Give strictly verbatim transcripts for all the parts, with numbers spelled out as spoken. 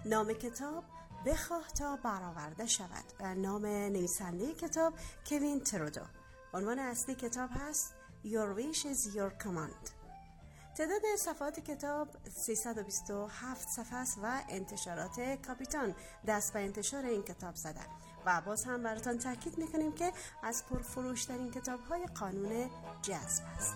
نام کتاب بخواه تا برآورده شود و نام نویسنده کتاب کوین ترودو. عنوان اصلی کتاب هست Your wish is your command. تعداد صفحات کتاب سیصد و بیست و هفت صفحه است و انتشارات کاپیتان دست به انتشار این کتاب زده و باز هم براتون تاکید میکنیم که از پرفروشترین کتاب‌های قانون جذب است.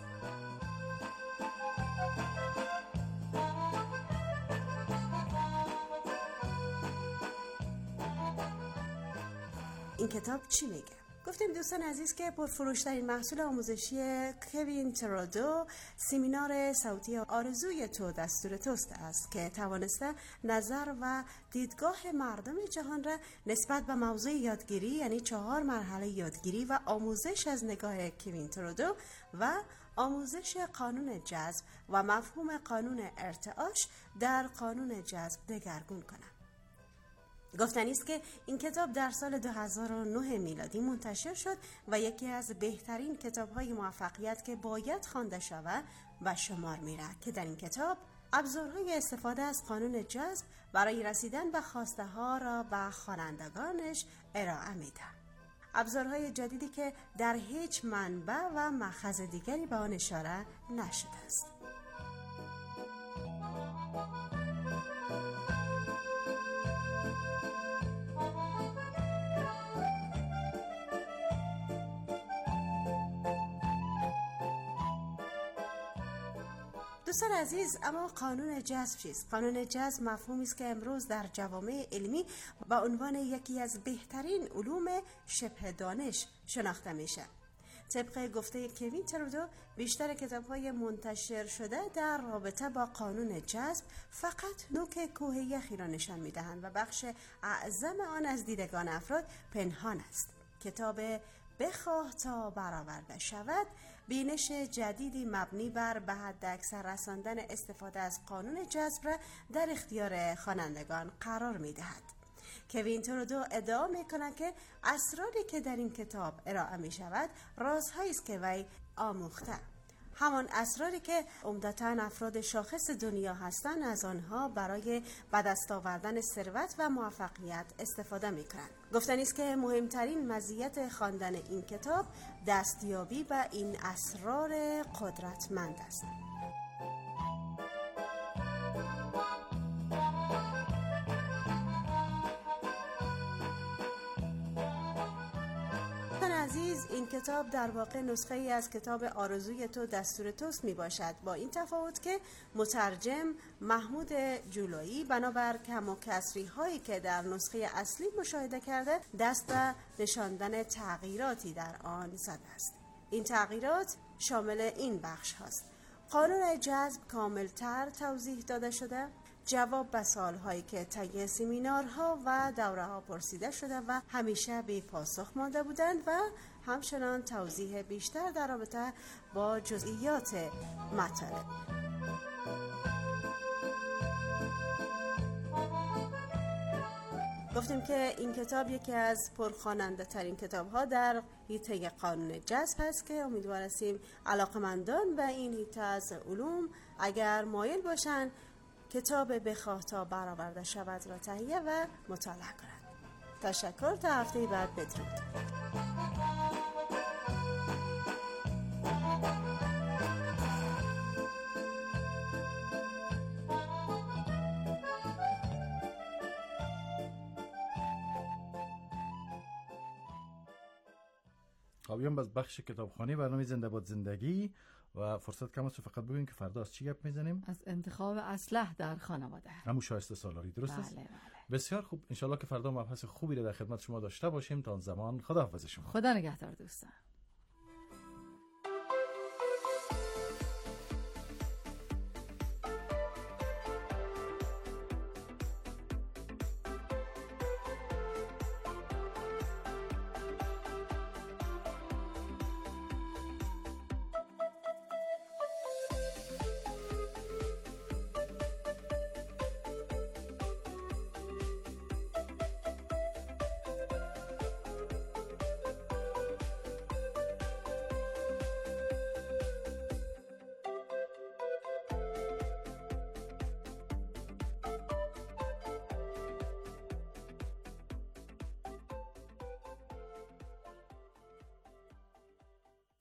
این کتاب چی میگه؟ گفتیم دوستان عزیز که پرفروشترین محصول آموزشی کوین ترودو سمینار صوتی آرزوی تو دستور توست است که توانسته نظر و دیدگاه مردم جهان را نسبت به موضوع یادگیری، یعنی چهار مرحله یادگیری و آموزش از نگاه کوین ترودو و آموزش قانون جذب و مفهوم قانون ارتعاش در قانون جذب دگرگون کنه. گفتنی است که این کتاب در سال دو هزار و نه میلادی منتشر شد و یکی از بهترین کتاب‌های موفقیت که باید خوانده شود و شمار میره که در این کتاب ابزارهای استفاده از قانون جذب برای رسیدن به خواسته ها را به خوانندگانش ارائه میده. ابزارهای جدیدی که در هیچ منبع و مأخذ دیگری به آن اشاره نشده است. دوستان عزیز، اما قانون جذب چیست؟ قانون جذب مفهومی است که امروز در جوامع علمی با عنوان یکی از بهترین علوم شبه دانش شناخته میشه. طبق گفته کوین ترودو بیشتر کتاب‌های منتشر شده در رابطه با قانون جذب فقط نوک کوه یخی را نشان میدهند و بخش اعظم آن از دیدگان افراد پنهان است. کتاب بخواه تا برآورده شود بینش جدیدی مبنی بر به حد اکثر رساندن استفاده از قانون جذب را در اختیار خوانندگان قرار می‌دهد. کوین ترودو ادعا می‌کند که اسراری که در این کتاب ارائه می‌شود رازهایی است که وی آموخته، همان اسراری که عمدتاً افراد شاخص دنیا هستند از آنها برای به دست آوردن ثروت و موفقیت استفاده می‌کنند. گفتنی است که مهمترین مزیت خواندن این کتاب دستیابی به این اسرار قدرتمند است. عزیز، این کتاب در واقع نسخه ای از کتاب آرزوی تو دستور توست می باشد، با این تفاوت که مترجم محمود جولایی بنابر کم و کسری هایی که در نسخه اصلی مشاهده کرده دست به نشاندن تغییراتی در آن زده است. این تغییرات شامل این بخش هاست: قانون جذب کاملتر توضیح داده شده، جواب به سوال‌هایی که طی سمینارها و دوره‌ها پرسیده شده و همیشه بی پاسخ مانده بودند و همچنان توضیح بیشتر در رابطه با جزئیات مطالب. گفتیم که این کتاب یکی از پرخواننده ترین کتاب ها در حیطه قانون جذب هست که امیدوار هستیم علاقمندان به این حیطه از علوم اگر مایل باشن کتاب بخواه تا برآورده شود را تهیه و مطالعه کنند. تشکر، تا هفته بعد، بدرود. بیام باز بخش کتابخوانی برنامه زنده باد زندگی و فرصت کم است فقط بگوییم که فردا از چی گپ میزنیم؟ از انتخاب اسلحه در خانواده. همون شایسته سالاری، درست است؟ بله بله. بسیار خوب، انشالله که فردا مبحث خوبی رو در خدمت شما داشته باشیم. تا آن زمان خداحافظ شما. خدا نگهدار دوستان.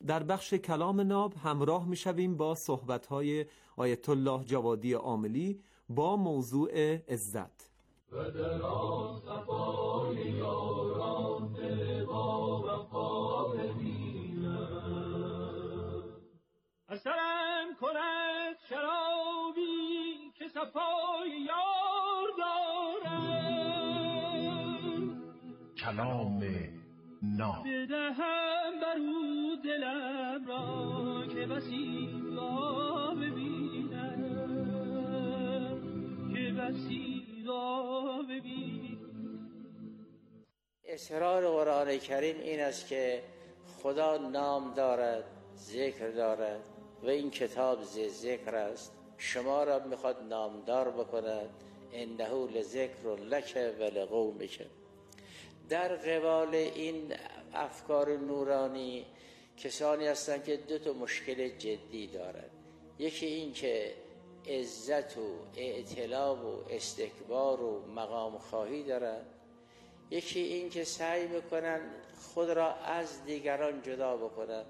در بخش کلام ناب همراه می‌شویم با صحبت‌های آیت الله جوادی عاملی با موضوع عزت. و در آن صفای یاران دل با وفا ببینم، اثرم کند شرابی که صفای یار دارم. کلام ناب بدهم برو دلم را که بسی را ببینم، که بسی را ببینم. اسرار قرآن کریم این است که خدا نام دارد، ذکر دارد و این کتاب ذکر است. شما را میخواد نامدار بکند، انه لذکر لک و لقومک. در قبال این افکار نورانی کسانی هستند که دو تا مشکل جدی دارند. یکی این که عزت و اعتلا و استکبار و مقام خواهی دارند. یکی این که سعی میکنن خود را از دیگران جدا بکنن.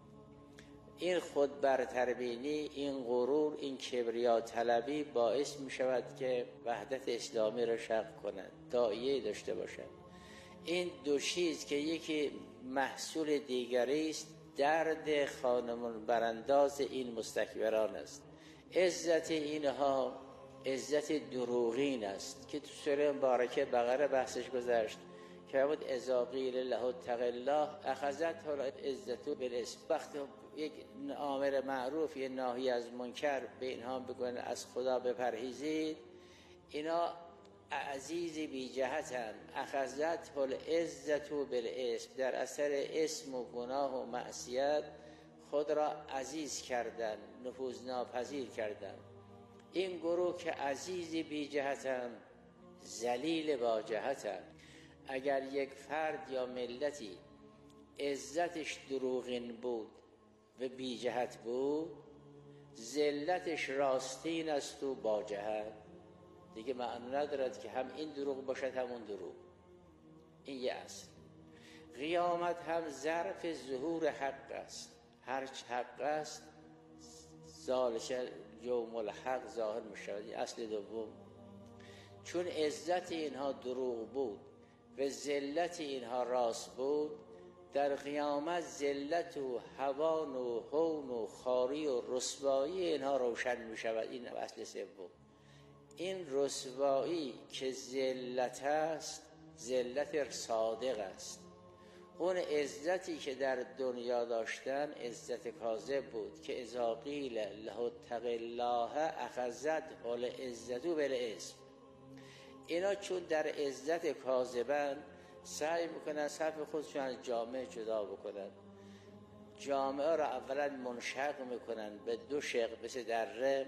این خود برتربینی، این غرور، این کبریا طلبی باعث می شود که وحدت اسلامی را شق کنند، داعیه داشته باشند. این دو چیز که یکی محصول دیگری است، درد خانمان برانداز این مستکبران است. عزت اینها عزت دروغین است که تو سوره مبارکه بقره بحثش گذشت که بود اذا قیل له اتق الله اخذته العزة بالاسم. وقتی یک امر معروف یه ناهی از منکر به اینها بگن از خدا بپرهیزید، اینا عزیز بی جهتن. اخذته العزة بالاسم، در اثر اسم و گناه و معصیت خود را عزیز کردن، نفوذ ناپذیر کردن. این گروه که عزیزی بی جهتن، ذلیل با جهتن. اگر یک فرد یا ملتی عزتش دروغین بود و بی جهت بود، ذلتش راستین است و با جهت، دیگه معنی ندارد که هم این دروغ باشد همون دروغ. این یه اصل. قیامت هم ظرف ظهور حق است. هر چه حق است زالش یوم الحق ظاهر می شود. اصل دوم، چون عزت اینها دروغ بود و ذلت اینها راست بود، در قیامت ذلت و هوان و هون و خاری و رسوایی اینها روشن می شود. این اصل سوم. این رسوایی که ذلت است، ذلت صادق است. اون عزتی که در دنیا داشتن عزت کاذب بود که اذا قیل له اتق الله اخذته العزة بالاسم. اینا چون در عزت کاذبن سعی میکنن صف خودشون از جامعه جدا بکنن. جامعه را اولا منشق میکنن به دو شق، مثل دره.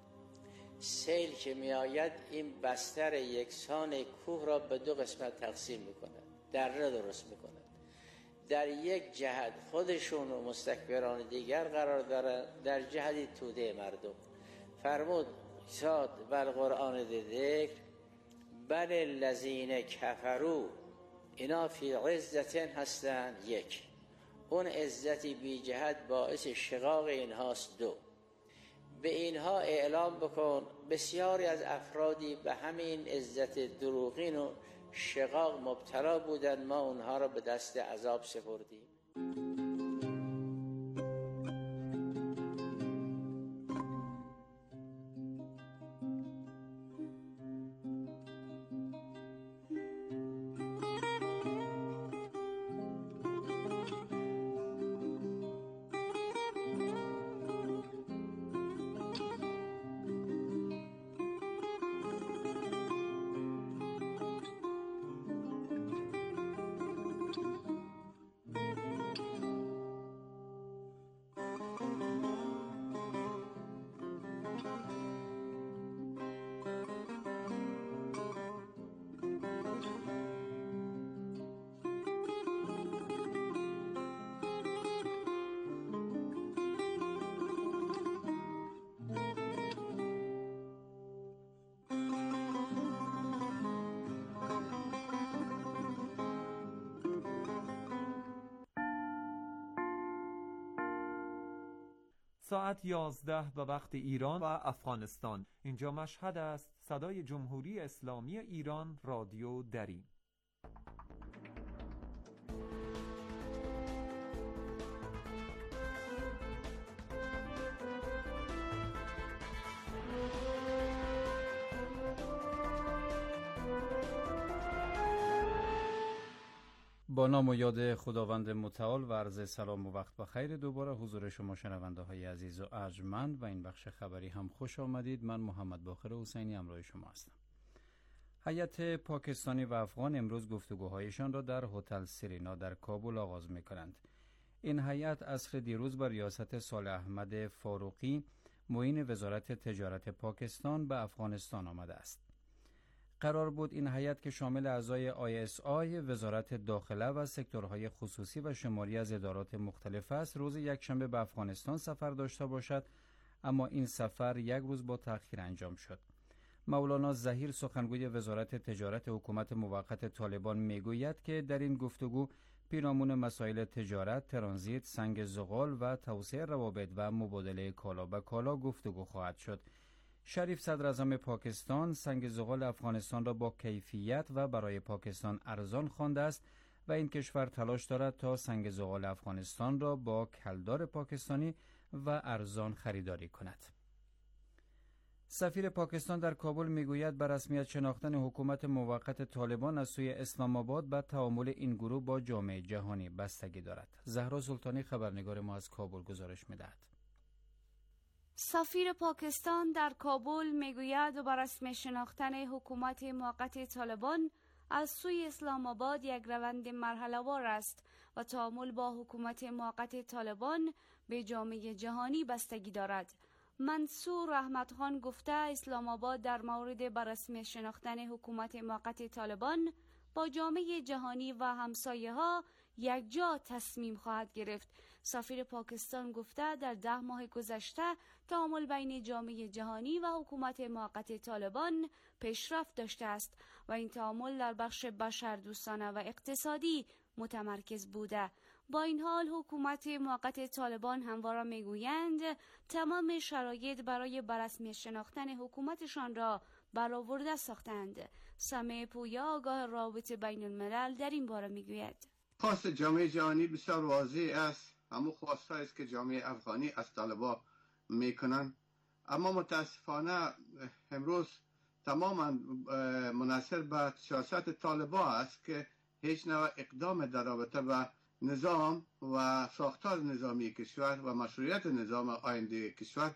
سیل که میآید این بستر یکسان کوه را به دو قسمت تقسیم میکنن، دره درست میکنن. در یک جهت خودشون و مستکبران دیگر قرار دارن، در جهتی توده مردم. فرمود ساد بل قرآن ذکر بل الذین کفروا، اینا فی عزتن هستن. یک، اون عزتی بی جهت باعث شقاق اینهاست. دو، به اینها اعلام بکن بسیاری از افرادی به همین عزت دروغین و شقاق مبتلا بودن، ما اونها را به دست عذاب سپردیم. ساعت یازده به وقت ایران و افغانستان. اینجا مشهد است. صدای جمهوری اسلامی ایران، رادیو دری. با نام و یاد خداوند متعال و عرض سلام و وقت بخیر دوباره حضور شما شنونده های عزیز و ارجمند و این بخش خبری هم خوش آمدید. من محمد باقر حسینی همراه شما هستم. هیئت پاکستانی و افغان امروز گفتگوهایشان را در هتل سرینا در کابل آغاز می کنند. این هیئت عصر دیروز با ریاست صالح احمد فاروقی معین وزارت تجارت پاکستان به افغانستان آمده است. قرار بود این هیئت که شامل اعضای آی اس آی، وزارت داخله و سکتورهای خصوصی و شماری از ادارات مختلف است، روز یکشنبه به افغانستان سفر داشته باشد، اما این سفر یک روز با تأخیر انجام شد. مولانا ظهیر سخنگوی وزارت تجارت حکومت موقت طالبان میگوید که در این گفتگو پیرامون مسائل تجارت، ترانزیت، سنگ زغال و توسعه روابط و مبادله کالا به کالا گفتگو خواهد شد. شریف صدر اعظم پاکستان سنگ زغال افغانستان را با کیفیت و برای پاکستان ارزان خوانده است و این کشور تلاش دارد تا سنگ زغال افغانستان را با کلدار پاکستانی و ارزان خریداری کند. سفیر پاکستان در کابل میگوید بر رسمیت شناختن حکومت موقت طالبان از سوی اسلام آباد به تعامل این گروه با جامعه جهانی بستگی دارد. زهرا سلطانی خبرنگار ما از کابل گزارش می‌دهد. سفیر پاکستان در کابل میگوید بر رسمیت شناختن حکومت موقت طالبان از سوی اسلام آباد یک روند مرحله وار است و تعامل با حکومت موقت طالبان به جامعه جهانی بستگی دارد. منصور احمد خان گفته اسلام آباد در مورد بر رسمیت شناختن حکومت موقت طالبان با جامعه جهانی و همسایه ها یک جا تصمیم خواهد گرفت. سفیر پاکستان گفته در ده ماه گذشته تعامل بین جامعه جهانی و حکومت موقت طالبان پیشرفت داشته است و این تعامل در بخش بشردوستانه و اقتصادی متمرکز بوده. با این حال حکومت موقت طالبان همواره میگویند تمام شرایط برای بر رسمیت شناختن حکومتشان را برآورده ساختند. سمیع پویا آگاه رابطه بین الملل در این باره میگوید خواست جامعه جهانی بسیار واضح است، همون خواسته است که جامعه افغانی از طالبان میکنن، اما متاسفانه امروز تماما منحصر به سیاست طالبان است که هیچ نوع اقدام در رابطه با نظام و ساختار نظامی کشور و مشروعیت نظام آینده کشور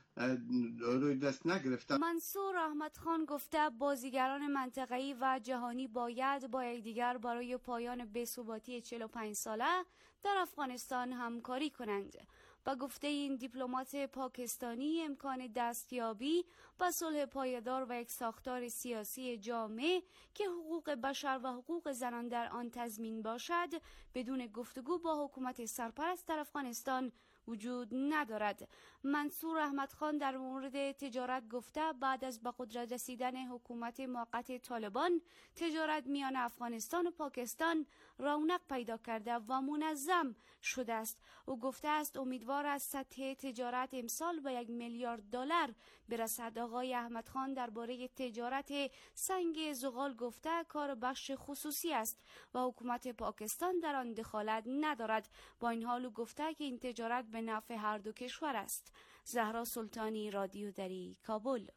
روی دست نگرفته. منصور احمد خان گفته بازیگران منطقه‌ای و جهانی باید با یکدیگر برای پایان بی‌ثباتی چهل و پنج ساله در افغانستان همکاری کنند. با گفته این دیپلمات پاکستانی امکان دستیابی به صلح پایدار و یک ساختار سیاسی جامع که حقوق بشر و حقوق زنان در آن تضمین باشد بدون گفتگو با حکومت سرپرست در افغانستان وجود ندارد. منصور احمد خان در مورد تجارت گفته بعد از به قدرت رسیدن حکومت موقت طالبان تجارت میان افغانستان و پاکستان رونق پیدا کرده و منظم شده است. او گفته است امیدوار است سطح تجارت امسال به یک میلیارد دلار برسد. آقای احمد خان درباره تجارت سنگ زغال گفته کار بخش خصوصی است و حکومت پاکستان در آن دخالت ندارد. با این حال او گفته که این تجارت به نفع هر دو کشور است. زهرا سلطانی، رادیو دری، کابل.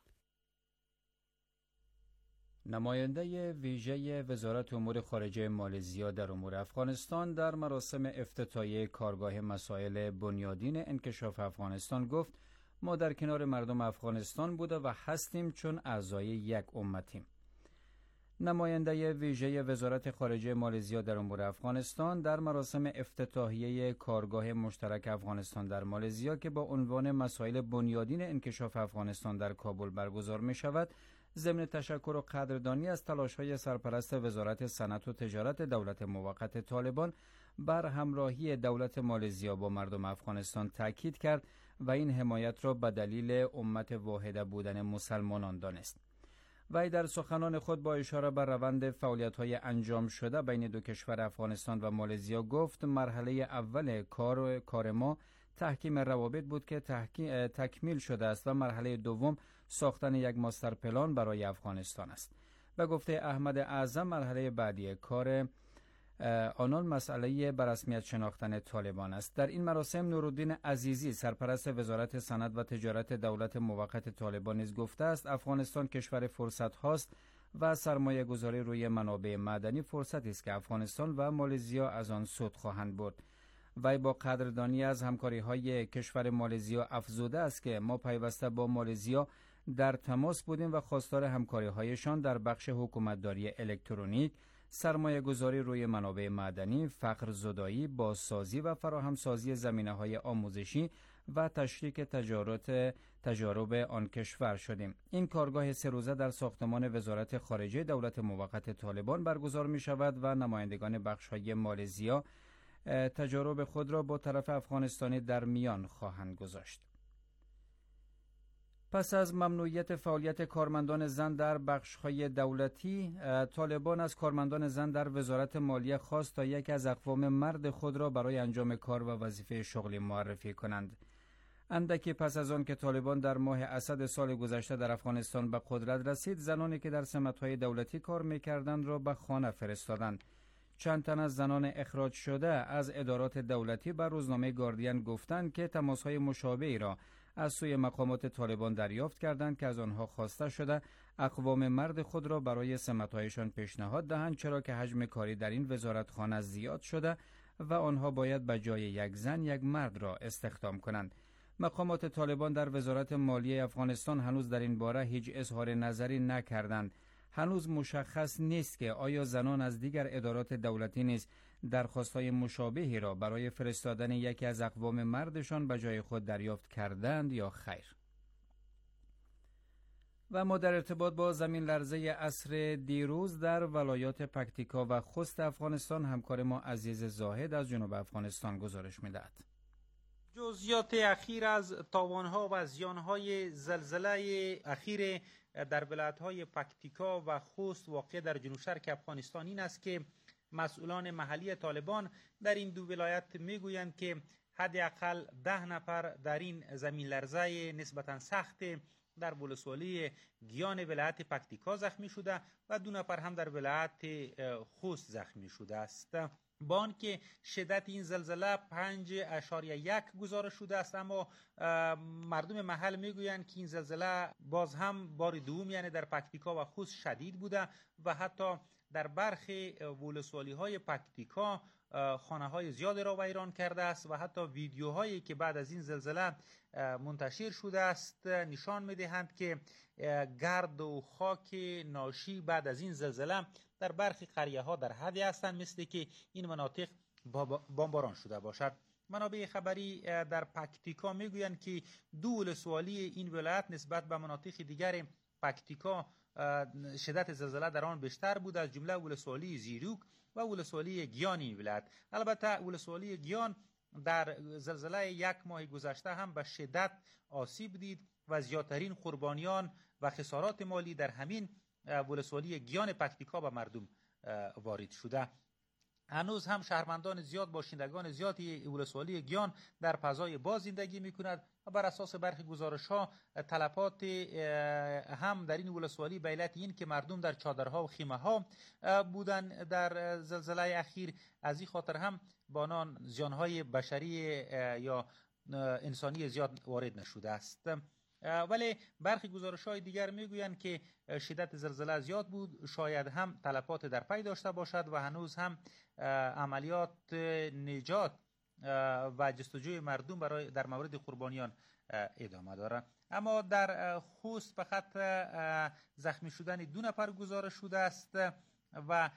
نماینده ویژه وزارت امور خارجه مالزیا در امور افغانستان در مراسم افتتاحیه کارگاه مسائل بنیادین انکشاف افغانستان گفت ما در کنار مردم افغانستان بوده و هستیم چون اعضای یک امتیم. نماینده ویژه وزارت خارجه مالزیا در امور افغانستان در مراسم افتتاحیه کارگاه مشترک افغانستان در مالزیا که با عنوان مسائل بنیادین انکشاف افغانستان در کابل برگزار می شود، ضمن تشکر و قدردانی از تلاش‌های سرپرست وزارت صنعت و تجارت دولت موقت طالبان بر همراهی دولت مالزیا با مردم افغانستان تاکید کرد و این حمایت را به دلیل امت واحده بودن مسلمانان دانست. وی در سخنان خود با اشاره بر روند فعالیت‌های انجام شده بین دو کشور افغانستان و مالزیا گفت مرحله اول کار کار ما تحکیم روابط بود که تکمیل شده است و مرحله دوم ساختن یک ماستر پلان برای افغانستان است. به گفته احمد اعظم مرحله بعدی کار آنان مسئله به رسمیت شناختن طالبان است. در این مراسم نورالدین عزیزی سرپرست وزارت صنعت و تجارت دولت موقت طالبان نیز گفته است افغانستان کشور فرصت هاست و سرمایه گذاری روی منابع معدنی فرصتی است که افغانستان و مالزیا از آن سود خواهند برد. وی با قدردانی از همکاری های کشور مالزیا افزوده است که ما پیوسته با مالزیا در تماس بودیم و خواستار همکاری هایشان در بخش حکومتداری الکترونیک، سرمایه گذاری روی منابع معدنی، فقر زدایی، بازسازی و فراهمسازی زمینه های آموزشی و تشریک تجارت تجارب آن کشور شدیم. این کارگاه سه روزه در ساختمان وزارت خارجه دولت موقت طالبان برگزار می شود و نمایندگان بخش های مالزیا تجارب خود را با طرف افغانستانی در میان خواهند گذاشت. پس از ممنوعیت فعالیت کارمندان زن در بخش‌های دولتی، طالبان از کارمندان زن در وزارت مالیه خواست تا یک از اقوام مرد خود را برای انجام کار و وظیفه شغلی معرفی کنند. اندکی پس از آن که طالبان در ماه اسد سال گذشته در افغانستان به قدرت رسید، زنانی که در سمت‌های دولتی کار می‌کردند را به خانه فرستادند. چند تن از زنان اخراج شده از ادارات دولتی به روزنامه گاردین گفتند که تماس‌های مشابهی را از سوی مقامات طالبان دریافت کردند که از آنها خواسته شده اقوام مرد خود را برای سمت‌هایشان پیشنهاد دهند، چرا که حجم کاری در این وزارتخانه زیاد شده و آنها باید به جای یک زن یک مرد را استخدام کنند. مقامات طالبان در وزارت مالیه افغانستان هنوز در این باره هیچ اظهار نظری نکردند. هنوز مشخص نیست که آیا زنان از دیگر ادارات دولتی نیز درخواست‌های مشابهی را برای فرستادن یکی از اقوام مردشان به جای خود دریافت کردند یا خیر. و ما در ارتباط با زمین لرزه عصر دیروز در ولایات پکتیکا و خوست افغانستان همکار ما عزیز زاهد از جنوب افغانستان گزارش می‌دهد. جزئیات اخیر از تاوان‌ها و زیان‌های زلزله اخیر در ولایت‌های پکتیکا و خوست واقع در جنوب شرق افغانستان این است که مسئولان محلی طالبان در این دو ولایت میگویند که حداقل ده نفر در این زمین لرزه نسبتاً سخت در ولسوالی گیان ولایت پکتیکا زخمی شده و دو نفر هم در ولایت خوست زخمی شده است. با آنکه شدت این زلزله پنج اشاریه یک گزارش شده است، اما مردم محل میگویند که این زلزله باز هم بار دوم یعنی در پکتیکا و خوست شدید بوده و حتی در برخی ولسوالی های پکتیکا خانه های زیادی را ویران کرده است و حتی ویدیوهایی که بعد از این زلزله منتشر شده است نشان میدهند که گرد و خاک ناشی بعد از این زلزله در برخی قریه ها در حدی هستند مثل که این مناطق بمباران شده باشد. منابع خبری در پکتیکا میگویند که دو ولسوالی این ولایت نسبت به مناطق دیگر پکتیکا شدت زلزله در آن بیشتر بود، از جمله ولسوالی زیروک و ولسوالی گیان این ولایت. البته ولسوالی گیان در زلزله یک ماه گذشته هم به شدت آسیب دید و زیادترین قربانیان و خسارات مالی در همین ولسوالی گیان پکتیکا به مردم وارد شده. هنوز هم شهروندان زیاد، باشندگان زیادی ولسوالی گیان در فضای باز زندگی می‌کنند و بر اساس برخی گزارش‌ها تلفات هم در این ولسوالی به علت این که مردم در چادرها و خیمه‌ها بودن در زلزله اخیر، از این خاطر هم با آنان زیان‌های بشری یا انسانی زیاد وارد نشده است. ولی برخی گزارش‌های دیگر میگویند که شدت زلزله زیاد بود، شاید هم تلفات در پی داشته باشد و هنوز هم عملیات نجات و جستجوی مردم برای در مورد قربانیان ادامه دارد. اما در خوست فقط زخمی شدن دو نفر گزارش شده است و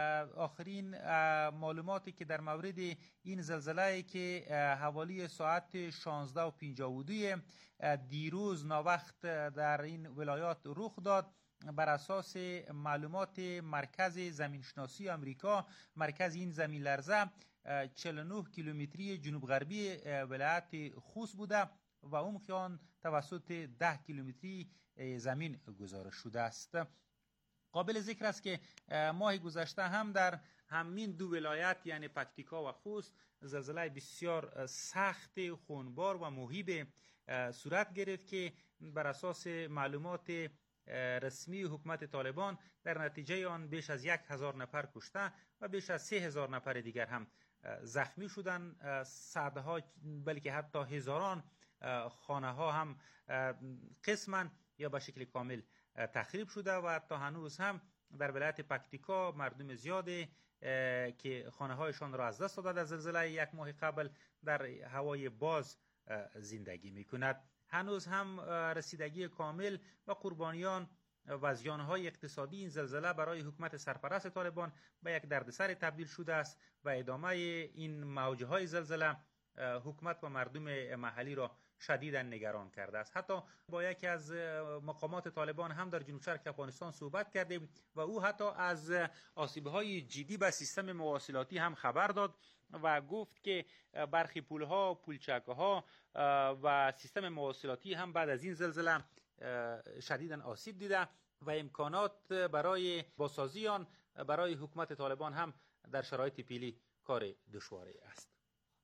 آخرین معلوماتی که در مورد این زلزله که حوالی ساعت شانزده و پنجاه و دو دیروز ناوقت در این ولایات رخ داد، بر اساس معلومات مرکز زمینشناسی آمریکا، مرکز این زمین لرزه چهل و نه کیلومتری جنوب غربی ولایت خوست بوده و عمق آن توسط ده کیلومتری زمین گزارش شده است. قابل ذکر است که ماه گذشته هم در همین دو ولایت یعنی پکتیکا و خوست زلزله بسیار سخت، خونبار و مهیب صورت گرفت که بر اساس معلومات رسمی حکومت طالبان در نتیجه آن بیش از یک هزار نفر کشته و بیش از سه هزار نفر دیگر هم زخمی شدند. صدها بلکه حتی هزاران خانه ها هم قسما یا به شکل کامل تخریب شده و تا هنوز هم در ولایت پکتیکا مردم زیاده که خانه هایشان را از دست داده در زلزله یک ماه قبل در هوای باز زندگی می کند. هنوز هم رسیدگی کامل و قربانیان و زیانهای اقتصادی این زلزله برای حکومت سرپرست طالبان به یک دردسر تبدیل شده است و ادامه این موجهای زلزله حکومت و مردم محلی را شدیداً نگران کرده است. حتی با یکی از مقامات طالبان هم در جنوب شرق افغانستان صحبت کردیم و او حتی از آسیب‌های جدی به سیستم مواصلاتی هم خبر داد و گفت که برخی پل‌ها، پلچک‌ها و سیستم مواصلاتی هم بعد از این زلزله شدیداً آسیب دیده و امکانات برای بازسازی آن برای حکومت طالبان هم در شرایط پیلی کار دشواری است.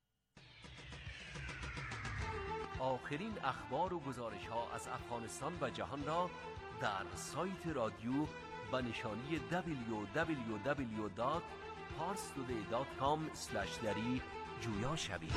آخرین اخبار و گزارش ها از افغانستان و جهان را در سایت رادیو با نشانی دبلیو دبلیو دبلیو دات پارس تودی دات کام اسلش دری جویا شوید.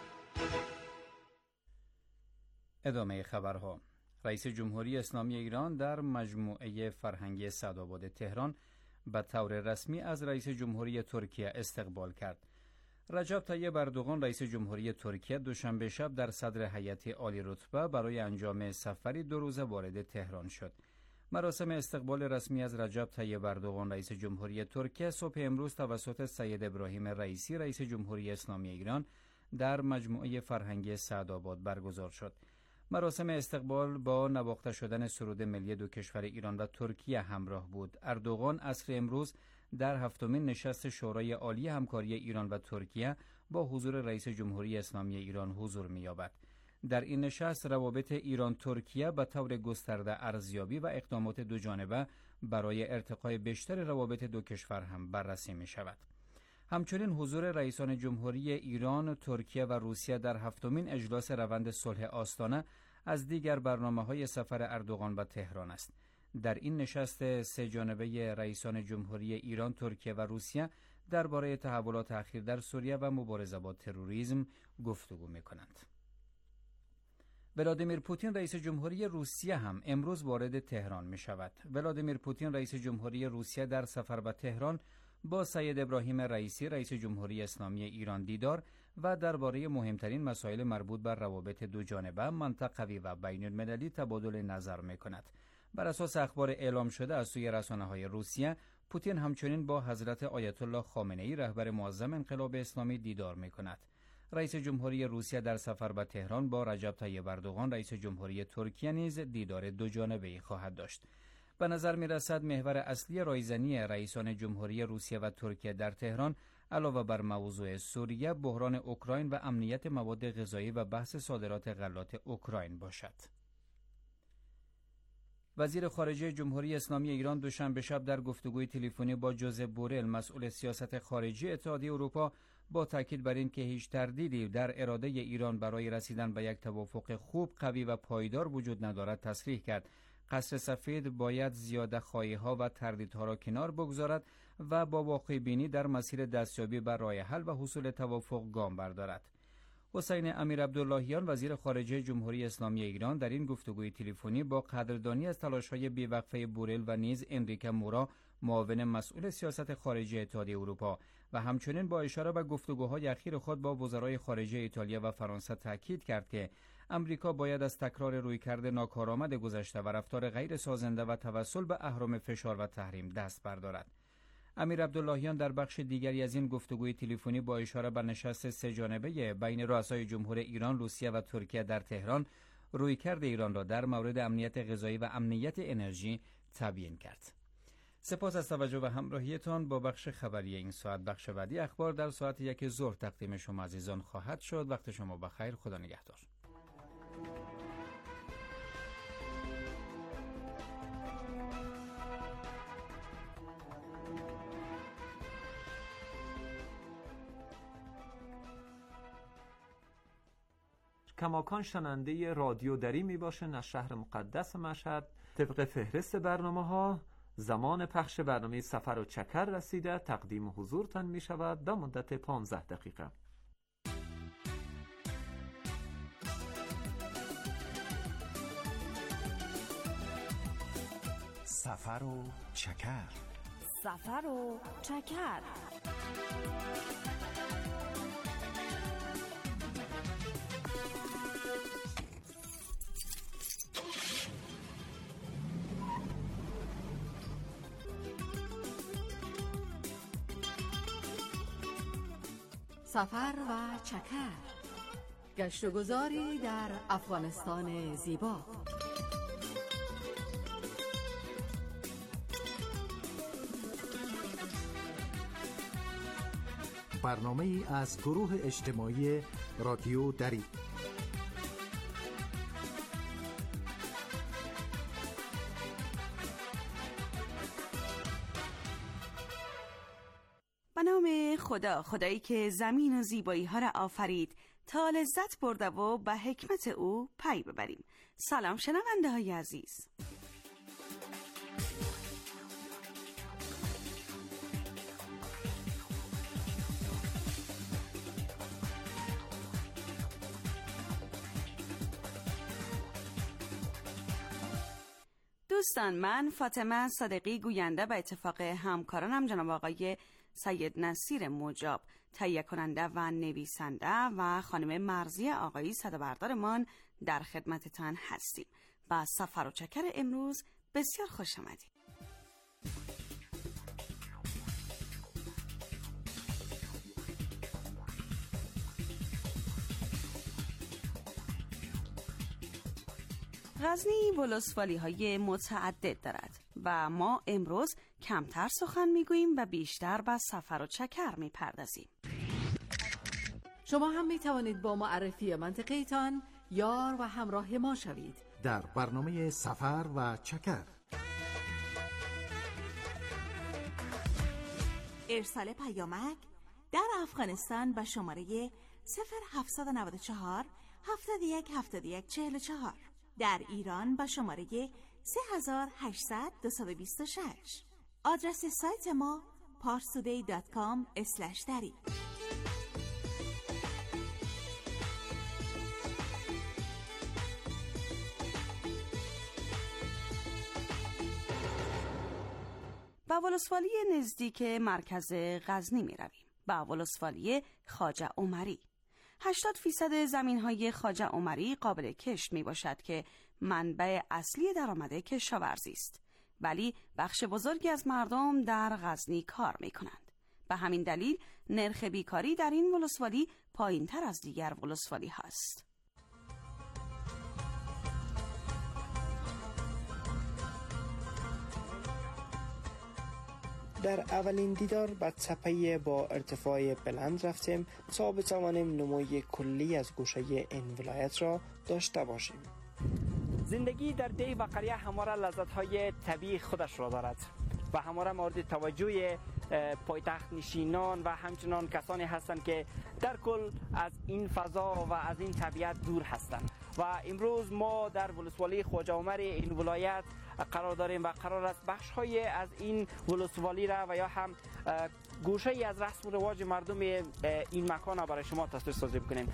ادامه خبرها. رئیس جمهوری اسلامی ایران در مجموعه فرهنگی سعدآباد تهران به طور رسمی از رئیس جمهوری ترکیه استقبال کرد. رجب طیب اردوغان رئیس جمهوری ترکیه دوشنبه شب در صدر هیئت عالی رتبه برای انجام سفری دو روزه وارد تهران شد. مراسم استقبال رسمی از رجب طیب اردوغان رئیس جمهوری ترکیه صبح امروز توسط سید ابراهیم رئیسی رئیس جمهوری اسلامی ایران در مجموعه فرهنگی سعدآباد برگزار شد. مراسم استقبال با نواخته شدن سرود ملی دو کشور ایران و ترکیه همراه بود. اردوغان عصر امروز در هفتمین نشست شورای عالی همکاری ایران و ترکیه با حضور رئیس جمهوری اسلامی ایران حضور می‌یابد. در این نشست روابط ایران ترکیه به طور گسترده ارزیابی و اقدامات دو جانبه برای ارتقای بیشتر روابط دو کشور هم بررسی می‌شود. همچنین حضور رئیسان جمهوری ایران، ترکیه و روسیه در هفتمین اجلاس روند صلح آستانه از دیگر برنامه‌های سفر اردوغان به تهران است. در این نشست سه جانبه رئیسان جمهوری ایران، ترکیه و روسیه درباره تحولات اخیر در سوریه و مبارزه با تروریسم گفتگو می‌کنند. ولادیمیر پوتین رئیس جمهوری روسیه هم امروز وارد تهران می‌شود. ولادیمیر پوتین رئیس جمهوری روسیه در سفر به تهران با سید ابراهیم رئیسی رئیس جمهوری اسلامی ایران دیدار و درباره مهمترین مسائل مربوط به روابط دو جانبه، منطقوی و بین‌المللی تبادل نظر می‌کند. بر اساس اخبار اعلام شده از سوی رسانه‌های روسیه، پوتین همچنین با حضرت آیت الله خامنه‌ای رهبر معظم انقلاب اسلامی دیدار می‌کند. رئیس جمهوری روسیه در سفر به تهران با رجب طیب اردوغان رئیس جمهوری ترکیه نیز دیدار دو جانبه‌ای خواهد داشت. به نظر می‌رسد محور اصلی رایزنی رئیسان جمهوری روسیه و ترکیه در تهران علاوه بر موضوع سوریه، بحران اوکراین و امنیت مواد غذایی و بحث صادرات غلات اوکراین باشد. وزیر خارجه جمهوری اسلامی ایران دوشنبه شب در گفتگوی تلفنی با جوزپ بورل مسئول سیاست خارجی اتحادیه اروپا با تاکید بر این که هیچ تردیدی در اراده ایران برای رسیدن به یک توافق خوب، قوی و پایدار وجود ندارد تصریح کرد. قصر سفید باید زیاده خواهی‌ها و تردیدها را کنار بگذارد و با واقع بینی در مسیر دستیابی بر راه حل و حصول توافق گام بردارد. حسین امیر عبداللهیان وزیر خارجه جمهوری اسلامی ایران در این گفتگوی تلفنی با قدردانی از تلاش‌های بی‌وقفه بورل و نیز انریکه مورا معاون مسئول سیاست خارجی اتحادیه اروپا و همچنین با اشاره به گفتگوهای اخیر خود با وزرای خارجه ایتالیا و فرانسه تاکید کرد که امریکا باید از تکرار رویکرد ناکارآمد گذشته و رفتار غیر سازنده و توسل به اهرم فشار و تحریم دست بردارد. امیر عبداللهیان در بخش دیگری از این گفتگوی تلفنی با اشاره به نشست سه جانبه بین رؤسای جمهور ایران، روسیه و ترکیه در تهران رویکرد ایران را در مورد امنیت غذایی و امنیت انرژی تبیین کرد. سپاس از توجه و همراهیتان با بخش خبری این ساعت. بخش بعدی اخبار در ساعت یک ظهر تقدیم شما عزیزان خواهد شد. وقت شما بخیر. خدا نگهدار. کماکان شننده رادیو دری می باشین از شهر مقدس مشهد. طبق فهرست برنامه ها زمان پخش برنامه سفر و چکر رسیده، تقدیم حضورتان می شود به مدت پانزده دقیقه. سفر و چکر، سفر و چکر. سفر و چکر، گشت و گذاری در افغانستان زیبا. برنامه ای از گروه اجتماعی رادیو دری. به نام خدا، خدایی که زمین و زیبایی ها را آفرید تا لذت برده و به حکمت او پی ببریم. سلام شنونده های عزیز. دوستان، من فاطمه صادقی گوینده به اتفاق همکارانم جناب آقای سید نصیر مجاب تهیه کننده و نویسنده و خانم مرضیه آقایی صدابردارمان در خدمتتان هستیم. با سفر و چکر امروز بسیار خوش آمدید. غزنی ولسوالی های متعدد دارد و ما امروز کمتر سخن میگوییم و بیشتر به سفر و چکر میپردازیم. شما هم میتوانید با معرفی منطقه تان یار و همراه ما شوید در برنامه سفر و چکر. ارسال پیامک در افغانستان به شماره صفر هفتصد و نود و چهار هفتاد و یک هفتاد و یک چهل و چهار، در ایران با شماره سه هزار و هشتصد دویست و بیست و شش. آدرس سایت ما پارس تودی دات کام اسلش دری. به ولسوالی نزدیک مرکز غزنی می رویم. به ولسوالی خواجه عمری. هشتاد فیصد زمین‌های خواجه عمری قابل کشت می باشد که منبع اصلی درآمد کشاورزی است، ولی بخش بزرگی از مردم در غزنی کار می کنند. به همین دلیل نرخ بیکاری در این ولسوالی پایین‌تر از دیگر ولسوالی هست. در اولین دیدار به تپه با ارتفاع بلند رفتیم تا بتوانیم نمای کلی از گوشه این ولایت را داشته باشیم. زندگی در دی و قریه همواره لذت‌های طبیعی خودش را دارد و همواره مورد توجه پایتخت نشینان و همچنان کسانی هستند که در کل از این فضا و از این طبیعت دور هستند. و امروز ما در ولسوالی خواجه عمری این ولایت قرار داریم و قرار است بخش‌های از این ولسوالی را و یا هم گوشه‌ای از رسم و رواج مردم این مکان را برای شما تصویر سازی بکنیم.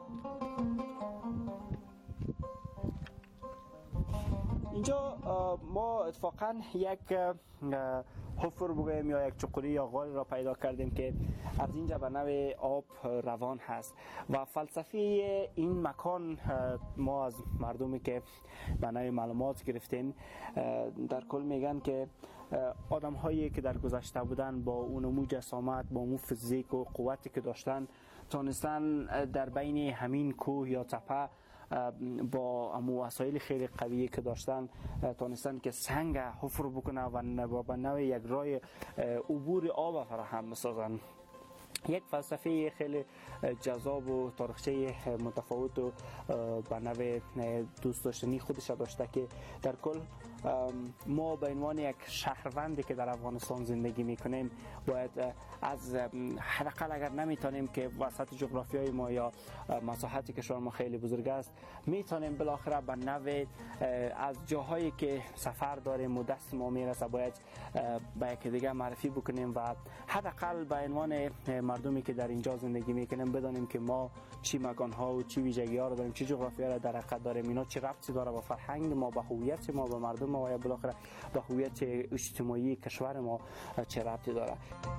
اینجا ما اتفاقا یک حفر بگویم یا یک چقوری یا غار را پیدا کردیم که از اینجا به نوع آب روان هست و فلسفه این مکان ما از مردمی که به نوع معلومات گرفتیم در کل میگن که آدم هایی که در گذشته بودن با اون نمو جسامت، با اون فیزیک و قوتی که داشتن تونستن در بین همین کوه یا تپه با امو وسایل خیلی قویه که داشتن تونستن که سنگ حفر بکنن و به نوع یک راه عبور آب فراهم بسازن. یک فلسفه خیلی جذاب و تاریخچه متفاوت و به نوع دوست داشتنی خودش داشته که در کل ما به عنوان یک شهروندی که در افغانستان زندگی میکنیم باید از حداقل اگر نمیتونیم که وسط جغرافیای ما یا مساحت کشور ما خیلی بزرگ است میتونیم بالاخره به نوع از جاهایی که سفر داریم و دست ما میرسه باید به یک دیگه معرفی بکنیم و حداقل به عنوان مردمی که در اینجا زندگی میکنیم بدانیم که ما چی مکان ها و چی ویژگی ها رو داریم، چی جغرافی ها رو در حقیقت داریم، اینا چه ربطی داره با فرهنگ ما، با هویت ما، با مردم ما و بالاخره با هویت اجتماعی کشور ما چه ربطی داره.